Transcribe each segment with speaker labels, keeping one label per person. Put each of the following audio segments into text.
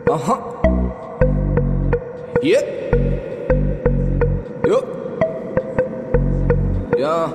Speaker 1: Uh-huh. Yeah. Yo. Yeah.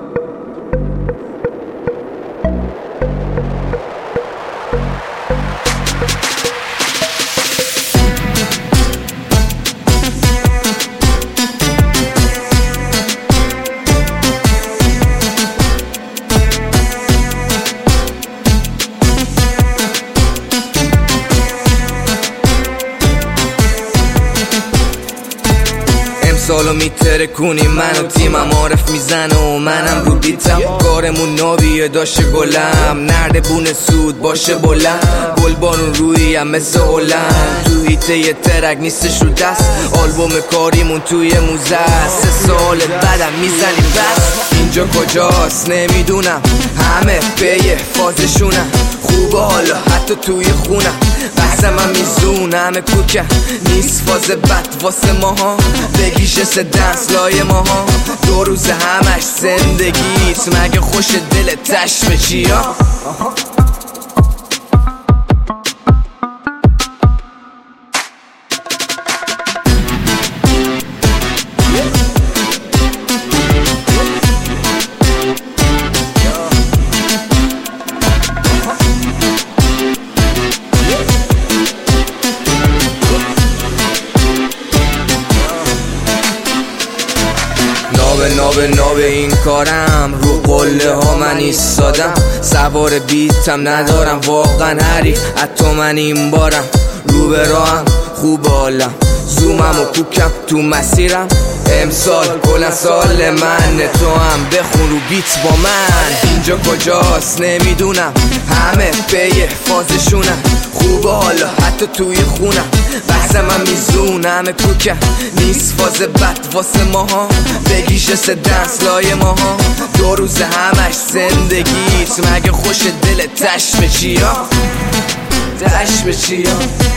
Speaker 1: سالو میترکونی منو تیمم عارف میزنه و منم رو بیتم کارمون ناویه داشه گلم نرده بونه سود باشه بلند گل بارون رویم مثل هلند تو هیته یه ترک نیستش رو دست آلبوم کاریمون توی موزه است 3 سال بعدم میزنیم بس اینجا کجاست نمیدونم همه به فازشونم خوبه حالا حتی توی خونم بحث من میزون همه کوکن نیست فاز بد واسه ماها بگیش دنس لای ماها 2 روز همش زندگیت مگه خوش دل تش به چیا نابه این کارم رو قله ها من ایستادم سوار بیتم ندارم واقعا حریف حتی من این بارم رو به راهم خوب حالم زومم و کوکم تو مسیرم امسال کلا سال من تو هم بخون رو بیت با من اینجا کجاست نمیدونم همه به فازشونم خوبه حالا حتی توی خونم بحث من میزون همه کوکن نیست فاز بد واسه ماها بگیش دنس لای ماها 2 روز همش زندگیت مگه خوش دل تش به چیا تش به چیا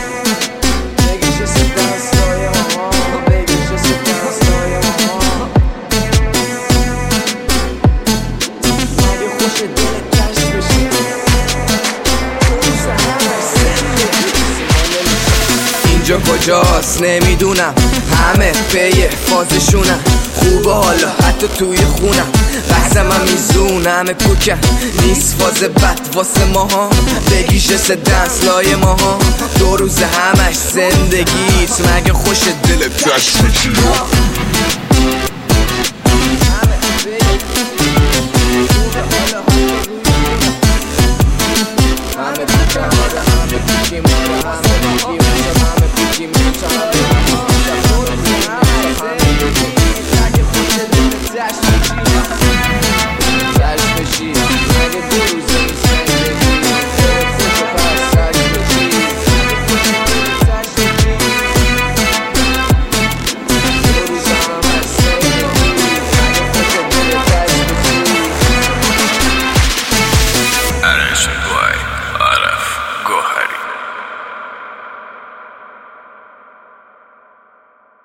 Speaker 1: اینجا کجاست نمیدونم همه به فازشونم خوبه حالا حتی توی خونم بحث من میزون همه کوکن نیست فاز بد واسه ماها بگیش دنس لای ماها 2 روز همش زندگیت مگه خوش دل تش به چیا همه